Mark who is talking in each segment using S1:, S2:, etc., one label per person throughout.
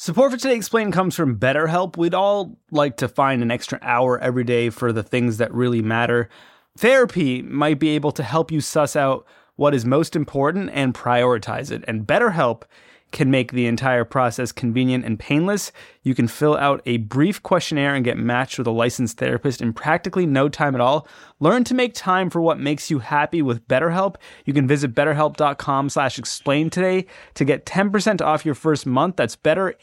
S1: Support for Today Explained comes from BetterHelp. We'd all like to find an extra hour every day for the things that really matter. Therapy might be able to help you suss out what is most important and prioritize it. And BetterHelp can make the entire process convenient and painless. You can fill out a brief questionnaire and get matched with a licensed therapist in practically no time at all. Learn to make time for what makes you happy with BetterHelp. You can visit betterhelp.com/explain today to get 10% off your first month. That's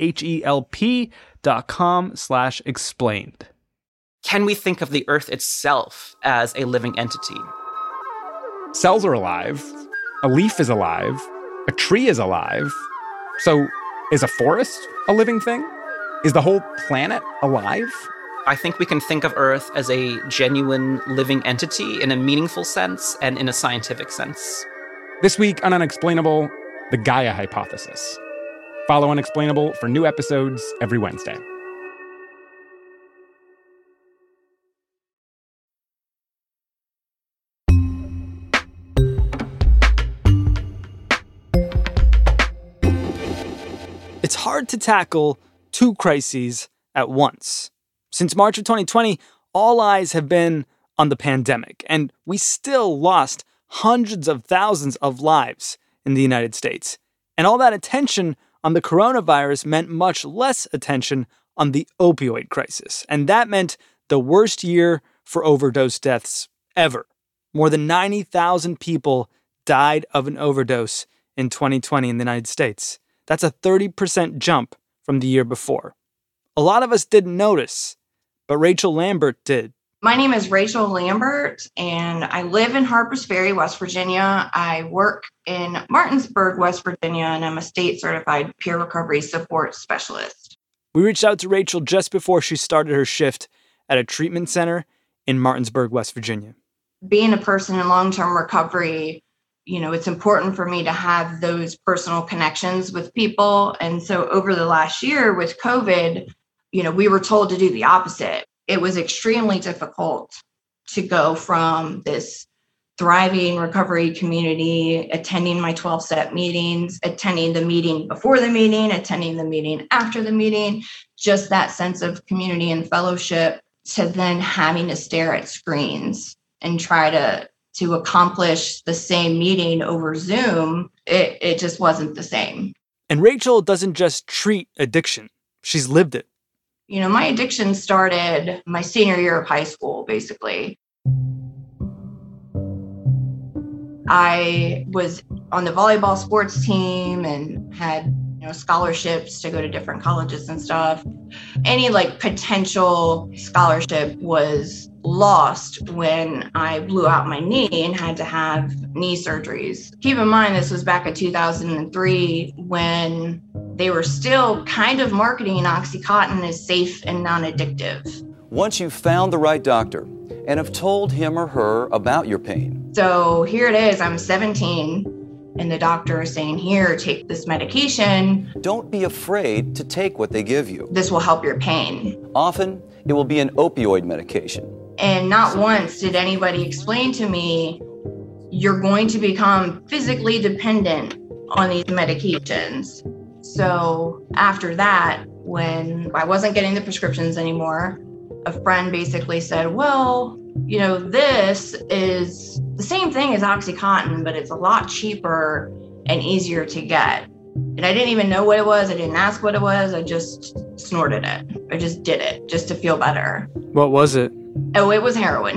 S1: betterhelp.com/explained.
S2: Can we think of the Earth itself as a living entity?
S3: Cells are alive. A leaf is alive. A tree is alive. So is a forest a living thing? Is the whole planet alive?
S2: I think we can think of Earth as a genuine living entity in a meaningful sense and in a scientific sense.
S3: This week on Unexplainable, the Gaia hypothesis. Follow Unexplainable for new episodes every Wednesday.
S1: It's hard to tackle two crises at once. Since March of 2020, all eyes have been on the pandemic, and we still lost hundreds of thousands of lives in the United States. And all that attention on the coronavirus meant much less attention on the opioid crisis. And that meant the worst year for overdose deaths ever. More than 90,000 people died of an overdose in 2020 in the United States. That's a 30% jump from the year before. A lot of us didn't notice, but Rachel Lambert did.
S4: My name is Rachel Lambert, and I live in Harpers Ferry, West Virginia. I work in Martinsburg, West Virginia, and I'm a state-certified peer recovery support specialist.
S1: We reached out to Rachel just before she started her shift at a treatment center in Martinsburg, West Virginia.
S4: Being a person in long-term recovery, it's important for me to have those personal connections with people. And so over the last year with COVID, we were told to do the opposite. It was extremely difficult to go from this thriving recovery community, attending my 12-step meetings, attending the meeting before the meeting, attending the meeting after the meeting, just that sense of community and fellowship, to then having to stare at screens and try to accomplish the same meeting over Zoom. It just wasn't the same.
S1: And Rachel doesn't just treat addiction. She's lived it.
S4: My addiction started my senior year of high school, basically. I was on the volleyball sports team and had, scholarships to go to different colleges and stuff. Any potential scholarship was lost when I blew out my knee and had to have knee surgeries. Keep in mind, this was back in 2003 when they were still kind of marketing OxyContin as safe and non-addictive.
S5: Once you've found the right doctor and have told him or her about your pain.
S4: So here it is, I'm 17, and the doctor is saying, here, take this medication.
S5: Don't be afraid to take what they give you.
S4: This will help your pain.
S5: Often, it will be an opioid medication.
S4: And not once did anybody explain to me, you're going to become physically dependent on these medications. So after that, when I wasn't getting the prescriptions anymore, a friend basically said, well, this is the same thing as OxyContin, but it's a lot cheaper and easier to get. And I didn't even know what it was. I didn't ask what it was. I just snorted it. I just did it just to feel better.
S1: What was it?
S4: Oh, it was heroin.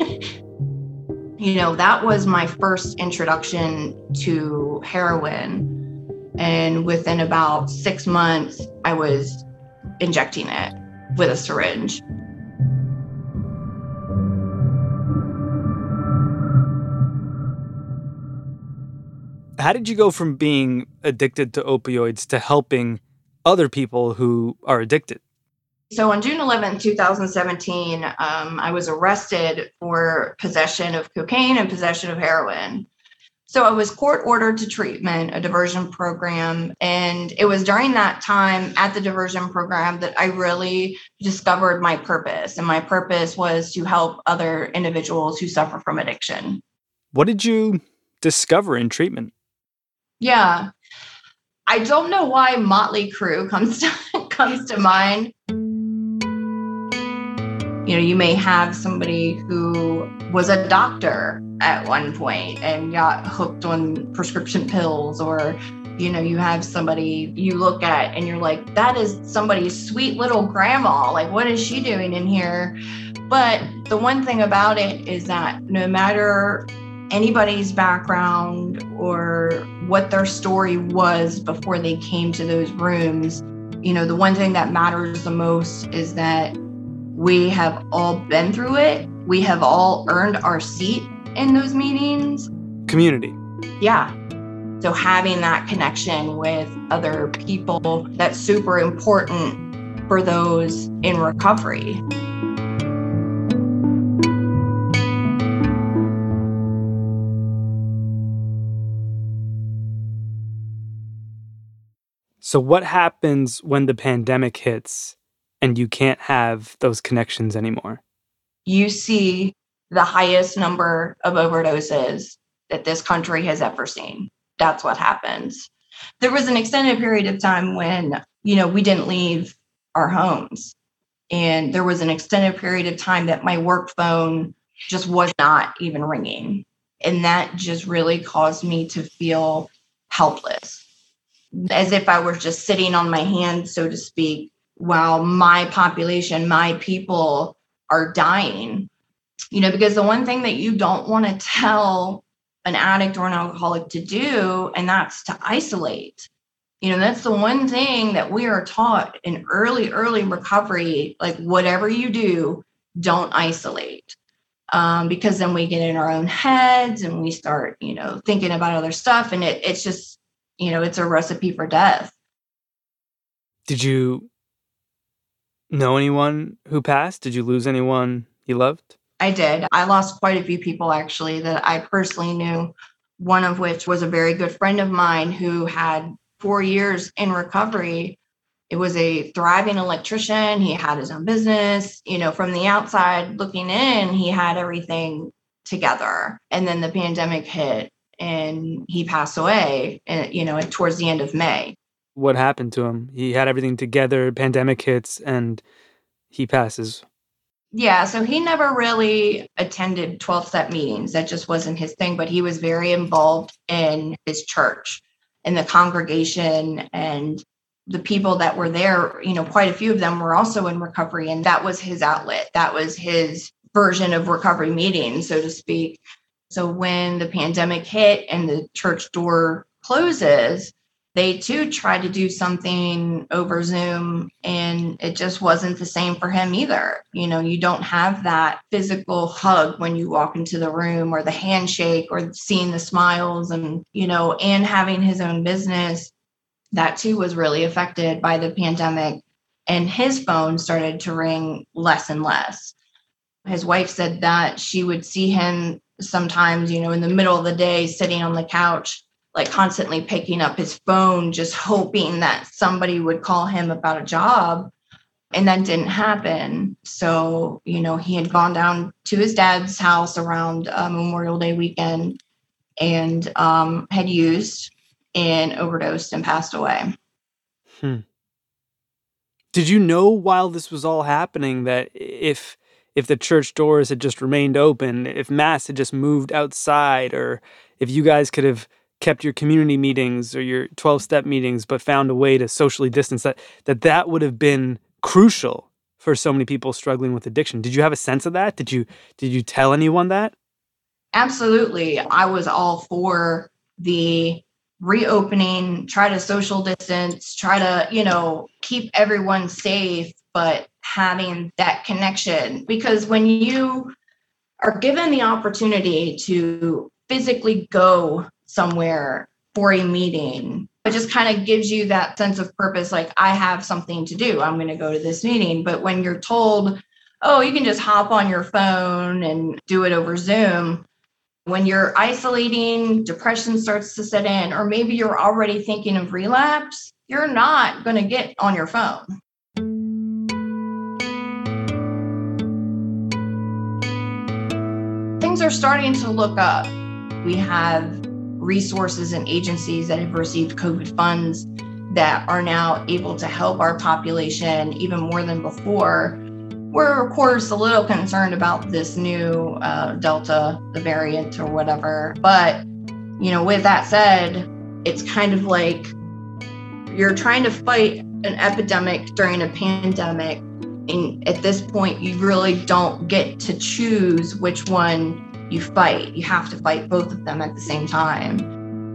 S4: That was my first introduction to heroin. And within about 6 months, I was injecting it with a syringe.
S1: How did you go from being addicted to opioids to helping other people who are addicted?
S4: So on June 11, 2017, I was arrested for possession of cocaine and possession of heroin. So I was court ordered to treatment, a diversion program. And it was during that time at the diversion program that I really discovered my purpose. And my purpose was to help other individuals who suffer from addiction.
S1: What did you discover in treatment?
S4: Yeah. I don't know why Motley Crue comes comes to mind. You know, you may have somebody who was a doctor at one point and got hooked on prescription pills, or, you know, you have somebody you look at and you're like, that is somebody's sweet little grandma. Like, what is she doing in here? But the one thing about it is that no matter anybody's background or what their story was before they came to those rooms, you know, the one thing that matters the most is that we have all been through it. We have all earned our seat in those meetings.
S1: Community.
S4: Yeah. So having that connection with other people, that's super important for those in recovery.
S1: So what happens when the pandemic hits and you can't have those connections anymore?
S4: You see the highest number of overdoses that this country has ever seen. That's what happens. There was an extended period of time when, you know, we didn't leave our homes. And there was an extended period of time that my work phone just was not even ringing. And that just really caused me to feel helpless, as if I was just sitting on my hands, so to speak, while my population, my people are dying. You know, because the one thing that you don't want to tell an addict or an alcoholic to do, and that's to isolate. You know, that's the one thing that we are taught in early recovery, like whatever you do, don't isolate. Because then we get in our own heads and we start, you know, thinking about other stuff. And it's just, you know, it's a recipe for death.
S1: Did you know anyone who passed? Did you lose anyone you loved?
S4: I did. I lost quite a few people, actually, that I personally knew, one of which was a very good friend of mine who had 4 years in recovery. It was a thriving electrician. He had his own business. You know, from the outside looking in, he had everything together. And then the pandemic hit and he passed away, you know, towards the end of May.
S1: What happened to him? He had everything together, pandemic hits, and he passes.
S4: Yeah, so he never really attended 12-step meetings. That just wasn't his thing, but he was very involved in his church and the congregation, and the people that were there, you know, quite a few of them were also in recovery, and that was his outlet. That was his version of recovery meetings, so to speak. So when the pandemic hit and the church door closes, they too tried to do something over Zoom, and it just wasn't the same for him either. You know, you don't have that physical hug when you walk into the room, or the handshake, or seeing the smiles, and, you know, and having his own business, that too was really affected by the pandemic. And his phone started to ring less and less. His wife said that she would see him sometimes, you know, in the middle of the day, sitting on the couch, like constantly picking up his phone, just hoping that somebody would call him about a job. And that didn't happen. So, you know, he had gone down to his dad's house around Memorial Day weekend and had used and overdosed and passed away.
S1: Did you know while this was all happening that if the church doors had just remained open, if Mass had just moved outside, or if you guys could have kept your community meetings or your 12-step meetings, but found a way to socially distance, that would have been crucial for so many people struggling with addiction? Did you have a sense of that? Did you tell anyone that?
S4: Absolutely. I was all for the reopening, try to social distance, try to, you know, keep everyone safe, but having that connection. Because when you are given the opportunity to physically go somewhere for a meeting, it just kind of gives you that sense of purpose. Like, I have something to do. I'm going to go to this meeting. But when you're told, oh, you can just hop on your phone and do it over Zoom, when you're isolating, depression starts to set in, or maybe you're already thinking of relapse, you're not going to get on your phone. Things are starting to look up. We have resources and agencies that have received COVID funds that are now able to help our population even more than before. We're, of course, a little concerned about this new Delta, the variant or whatever. But, with that said, it's kind of like you're trying to fight an epidemic during a pandemic. And at this point, you really don't get to choose which one you fight. You have to fight both of them at the same time.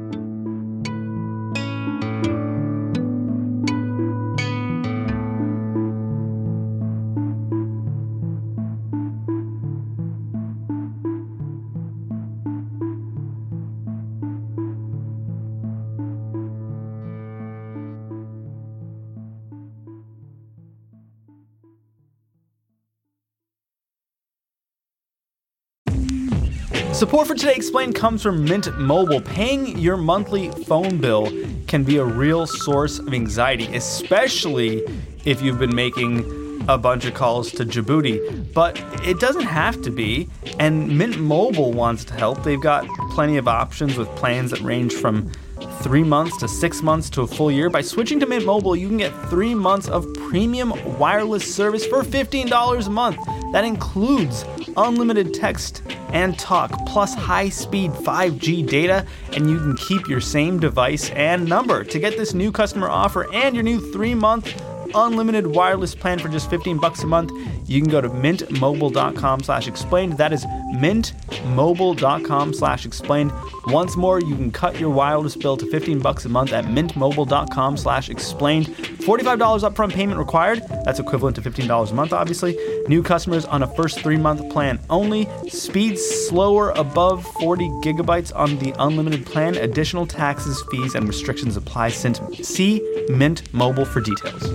S1: Support for Today Explained comes from Mint Mobile. Paying your monthly phone bill can be a real source of anxiety, especially if you've been making a bunch of calls to Djibouti. But it doesn't have to be, and Mint Mobile wants to help. They've got plenty of options with plans that range from 3 months to 6 months to a full year. By switching to Mint Mobile, you can get 3 months of premium wireless service for $15 a month. That includes unlimited text and talk, plus high-speed 5G data, and you can keep your same device and number. To get this new customer offer and your new 3-month unlimited wireless plan for just $15 a month, you can go to mintmobile.com/explained. That is mintmobile.com/explained. Once more, you can cut your wireless bill to $15 a month at mintmobile.com/explained. $45 upfront payment required. That's equivalent to $15 a month, obviously. New customers on a first 3-month plan only. Speeds slower above 40 gigabytes on the unlimited plan. Additional taxes, fees, and restrictions apply. See Mint Mobile for details.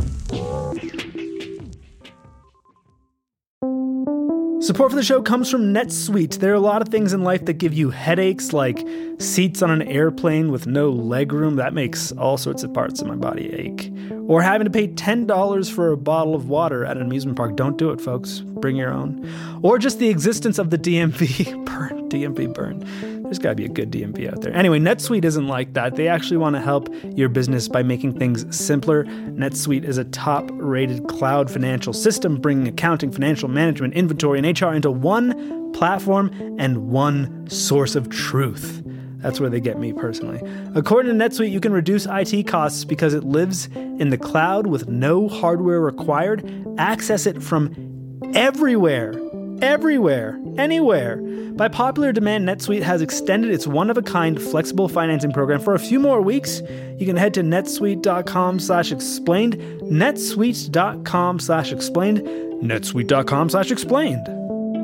S1: Support for the show comes from NetSuite. There are a lot of things in life that give you headaches, like seats on an airplane with no legroom. That makes all sorts of parts of my body ache. Or having to pay $10 for a bottle of water at an amusement park. Don't do it, folks. Bring your own. Or just the existence of the DMV burn. DMV burn. There's got to be a good DMV out there. Anyway, NetSuite isn't like that. They actually want to help your business by making things simpler. NetSuite is a top-rated cloud financial system, bringing accounting, financial management, inventory, and HR into one platform and one source of truth. That's where they get me personally. According to NetSuite, you can reduce IT costs because it lives in the cloud with no hardware required. Access it from everywhere, anywhere. By popular demand, NetSuite has extended its one-of-a-kind flexible financing program for a few more weeks. You can head to netsuite.com/explained, netsuite.com/explained, netsuite.com/explained.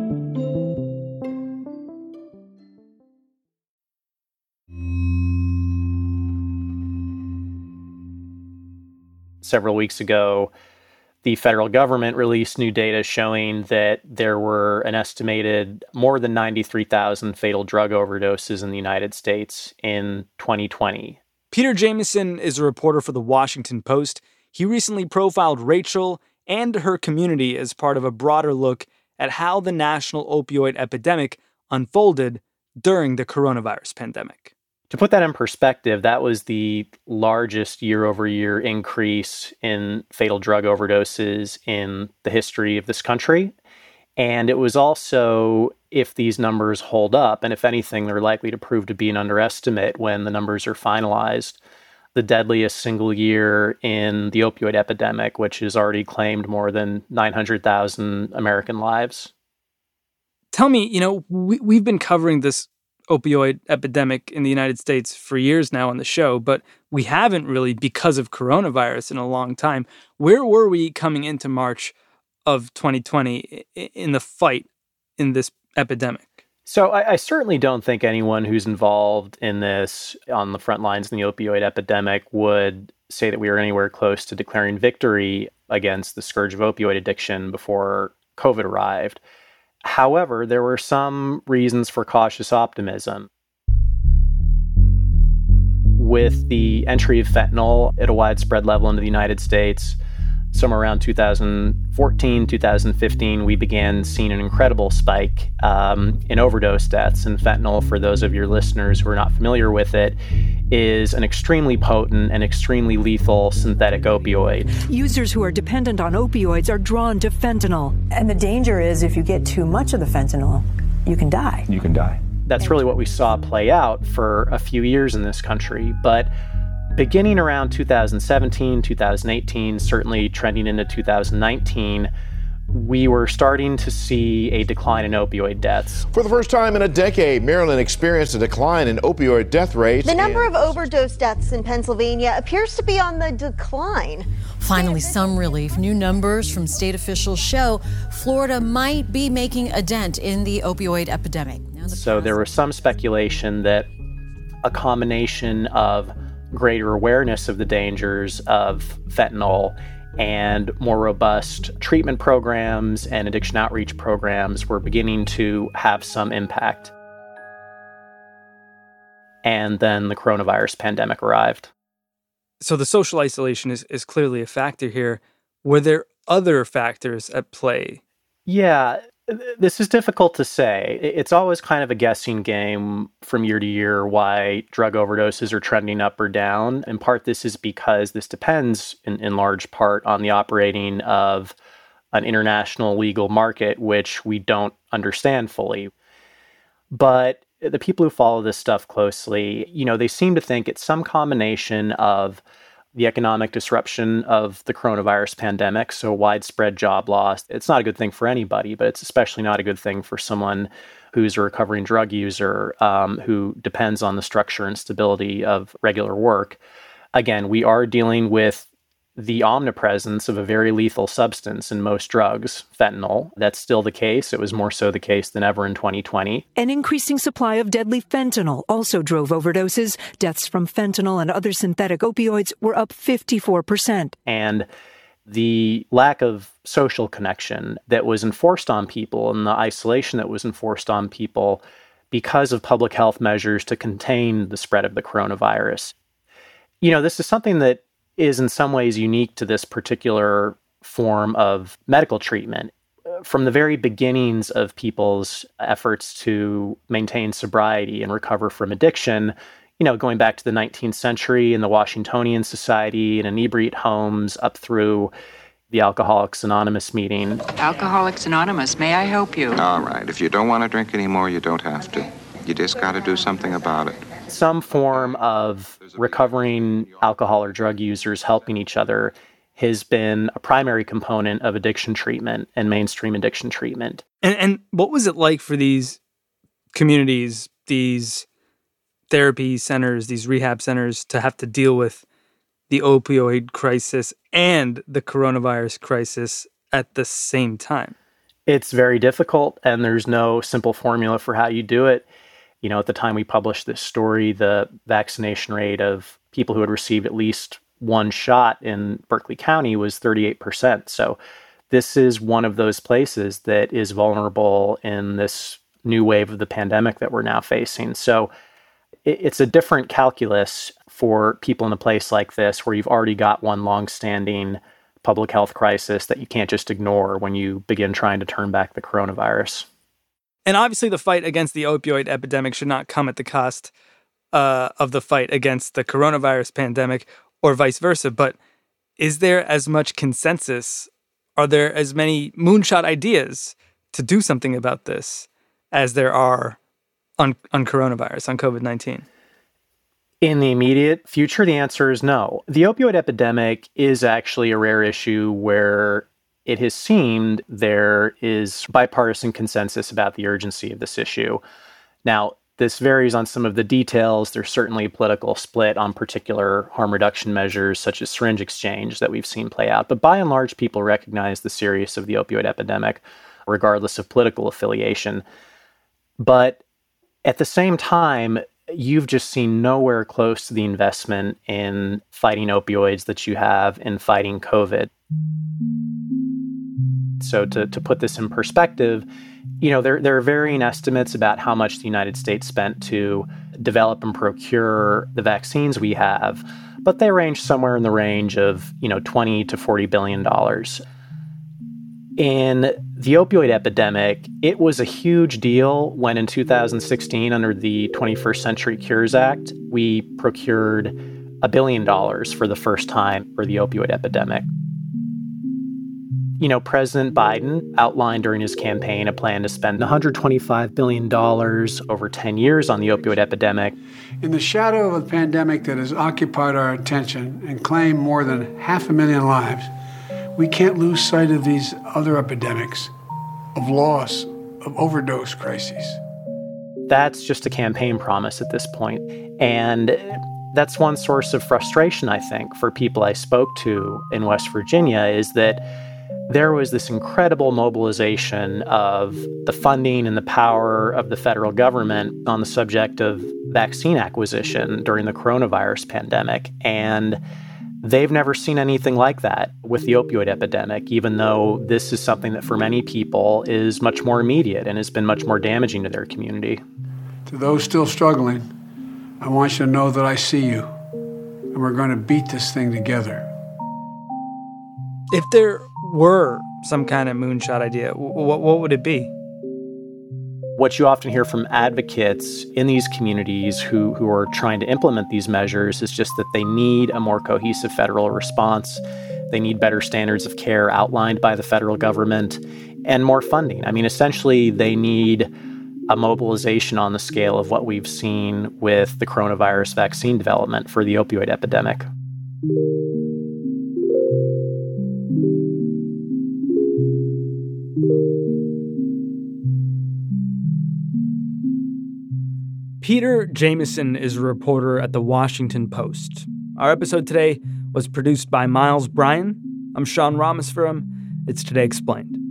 S2: Several weeks ago, the federal government released new data showing that there were an estimated more than 93,000 fatal drug overdoses in the United States in 2020.
S1: Peter Jamison is a reporter for The Washington Post. He recently profiled Rachel and her community as part of a broader look at how the national opioid epidemic unfolded during the coronavirus pandemic.
S2: To put that in perspective, that was the largest year-over-year increase in fatal drug overdoses in the history of this country. And it was also, if these numbers hold up, and if anything, they're likely to prove to be an underestimate when the numbers are finalized, the deadliest single year in the opioid epidemic, which has already claimed more than 900,000 American lives.
S1: Tell me, we've been covering this opioid epidemic in the United States for years now on the show, but we haven't really because of coronavirus in a long time. Where were we coming into March of 2020 in the fight in this epidemic?
S2: So I certainly don't think anyone who's involved in this on the front lines in the opioid epidemic would say that we were anywhere close to declaring victory against the scourge of opioid addiction before COVID arrived. However, there were some reasons for cautious optimism. With the entry of fentanyl at a widespread level into the United States, somewhere around 2014, 2015, we began seeing an incredible spike in overdose deaths. And fentanyl, for those of your listeners who are not familiar with it, is an extremely potent and extremely lethal synthetic opioid.
S6: Users who are dependent on opioids are drawn to fentanyl.
S7: And the danger is if you get too much of the fentanyl, you can die.
S3: You can die.
S2: That's really what we saw play out for a few years in this country. But beginning around 2017, 2018, certainly trending into 2019, we were starting to see a decline in opioid deaths.
S8: For the first time in a decade, Maryland experienced a decline in opioid death rates.
S9: The number of overdose deaths in Pennsylvania appears to be on the decline.
S10: Finally, some relief. New numbers from state officials show Florida might be making a dent in the opioid epidemic.
S2: So there was some speculation that a combination of greater awareness of the dangers of fentanyl and more robust treatment programs and addiction outreach programs were beginning to have some impact. And then the coronavirus pandemic arrived.
S1: So the social isolation is clearly a factor here. Were there other factors at play?
S2: Yeah, this is difficult to say. It's always kind of a guessing game from year to year why drug overdoses are trending up or down. In part, this is because this depends in large part on the operating of an international legal market, which we don't understand fully. But the people who follow this stuff closely, they seem to think it's some combination of the economic disruption of the coronavirus pandemic, so widespread job loss. It's not a good thing for anybody, but it's especially not a good thing for someone who's a recovering drug user who depends on the structure and stability of regular work. Again, we are dealing with the omnipresence of a very lethal substance in most drugs, fentanyl. That's still the case. It was more so the case than ever in 2020.
S6: An increasing supply of deadly fentanyl also drove overdoses. Deaths from fentanyl and other synthetic opioids were up 54%.
S2: And the lack of social connection that was enforced on people and the isolation that was enforced on people because of public health measures to contain the spread of the coronavirus. This is something that is in some ways unique to this particular form of medical treatment. From the very beginnings of people's efforts to maintain sobriety and recover from addiction, going back to the 19th century and the Washingtonian Society and inebriate homes up through the Alcoholics Anonymous meeting.
S11: Alcoholics Anonymous, may I help you?
S12: All right, if you don't want to drink anymore, you don't have to. You just got to do something about it.
S2: Some form of recovering alcohol or drug users helping each other has been a primary component of addiction treatment and mainstream addiction treatment.
S1: And what was it like for these communities, these therapy centers, these rehab centers to have to deal with the opioid crisis and the coronavirus crisis at the same time?
S2: It's very difficult, and there's no simple formula for how you do it. At the time we published this story, the vaccination rate of people who had received at least one shot in Berkeley County was 38%. So this is one of those places that is vulnerable in this new wave of the pandemic that we're now facing. So it's a different calculus for people in a place like this where you've already got one longstanding public health crisis that you can't just ignore when you begin trying to turn back the coronavirus.
S1: And obviously the fight against the opioid epidemic should not come at the cost of the fight against the coronavirus pandemic or vice versa. But is there as much consensus? Are there as many moonshot ideas to do something about this as there are on coronavirus, on COVID-19?
S2: In the immediate future, the answer is no. The opioid epidemic is actually a rare issue where it has seemed there is bipartisan consensus about the urgency of this issue. Now, this varies on some of the details. There's certainly a political split on particular harm reduction measures, such as syringe exchange, that we've seen play out. But by and large, people recognize the seriousness of the opioid epidemic, regardless of political affiliation. But at the same time, you've just seen nowhere close to the investment in fighting opioids that you have in fighting COVID. So to put this in perspective, there are varying estimates about how much the United States spent to develop and procure the vaccines we have, but they range somewhere in the range of, $20 to $40 billion. In the opioid epidemic, it was a huge deal when in 2016, under the 21st Century Cures Act, we procured $1 billion for the first time for the opioid epidemic. You know, President Biden outlined during his campaign a plan to spend $125 billion over 10 years on the opioid epidemic.
S13: In the shadow of a pandemic that has occupied our attention and claimed more than 500,000 lives, we can't lose sight of these other epidemics, of loss, of overdose crises.
S2: That's just a campaign promise at this point. And that's one source of frustration, I think, for people I spoke to in West Virginia, is that there was this incredible mobilization of the funding and the power of the federal government on the subject of vaccine acquisition during the coronavirus pandemic. And they've never seen anything like that with the opioid epidemic, even though this is something that for many people is much more immediate and has been much more damaging to their community.
S13: To those still struggling, I want you to know that I see you, and we're going to beat this thing together.
S1: If there were some kind of moonshot idea, what would it be?
S2: What you often hear from advocates in these communities who are trying to implement these measures is just that they need a more cohesive federal response. They need better standards of care outlined by the federal government and more funding. I mean, essentially, they need a mobilization on the scale of what we've seen with the coronavirus vaccine development for the opioid epidemic.
S1: Peter Jamison is a reporter at The Washington Post. Our episode today was produced by Miles Bryan. I'm Sean Rameswaram. It's Today Explained.